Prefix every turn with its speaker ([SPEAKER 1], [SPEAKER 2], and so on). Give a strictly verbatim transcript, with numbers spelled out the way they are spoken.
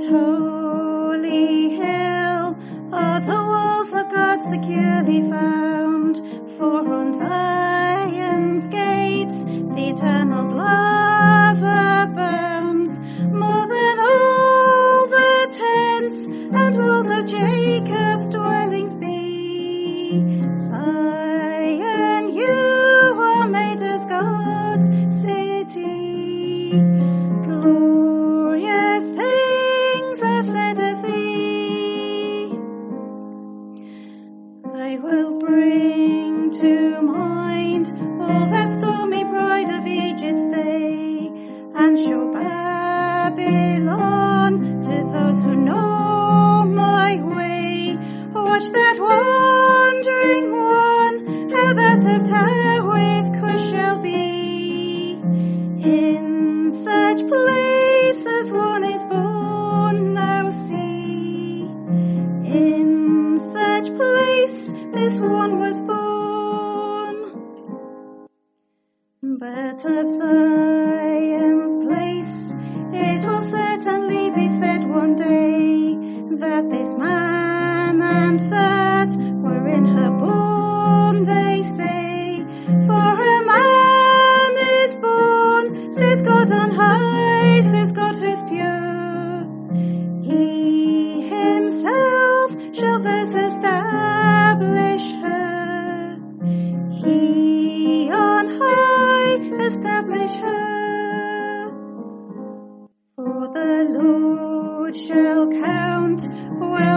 [SPEAKER 1] that holy hill are the walls of God securely found, for on Zion's gates the Eternal's love abounds, more than all the tents and walls of Jacob's dwellings be. Zion, you are made as God's city. Glorious things are said of thee. I will bring to mind all that stormy pride of Egypt's day, and show Babylon to those who know my way. Watch that wandering one, how that of Tyre with Cush shall be. In such places one is born, now see. In such place this one was born. But of Zion's place it will certainly be said one day, that this man and that were in her born, they say. For a man is born, says God on high, says God who's pure. He himself shall thus establish her. He on high establish her. For the Lord shall count well